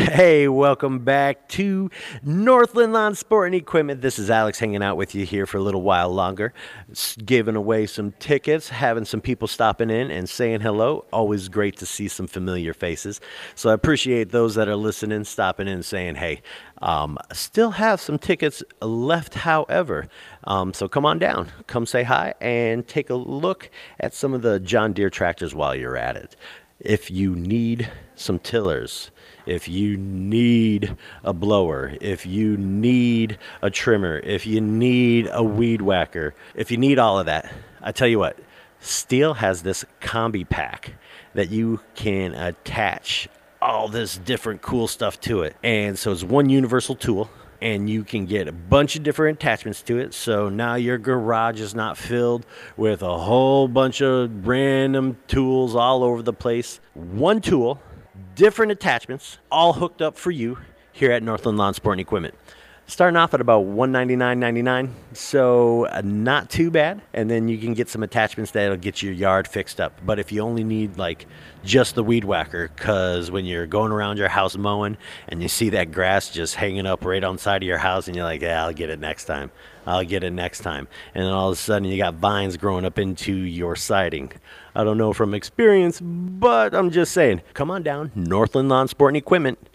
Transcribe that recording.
Hey, welcome back to Northland Lawn Sport and Equipment. This is Alex hanging out with you here for a little while longer, giving away some tickets, having some people stopping in and saying hello. Always great to see some familiar faces. So I appreciate those that are listening, stopping in, saying, hey, still have some tickets left, however. So come on down, come say hi, and take a look at some of the John Deere tractors while you're at it. If you need some tillers, if you need a blower, if you need a trimmer, if you need a weed whacker, if you need all of that, I tell you what, Stihl has this combi pack that you can attach all this different cool stuff to it. And so it's one universal tool, and you can get a bunch of different attachments to it. So now your garage is not filled with a whole bunch of random tools all over the place. One tool, different attachments, all hooked up for you here at Northland Lawn Sport and Equipment. Starting off at about $199.99, so not too bad. And then you can get some attachments that'll get your yard fixed up. But if you only need like just the weed whacker, because when you're going around your house mowing and you see that grass just hanging up right on the side of your house and you're like, yeah, I'll get it next time. I'll get it next time. And then all of a sudden you got vines growing up into your siding. I don't know from experience, but I'm just saying, come on down, Northland Lawn Sport and Equipment.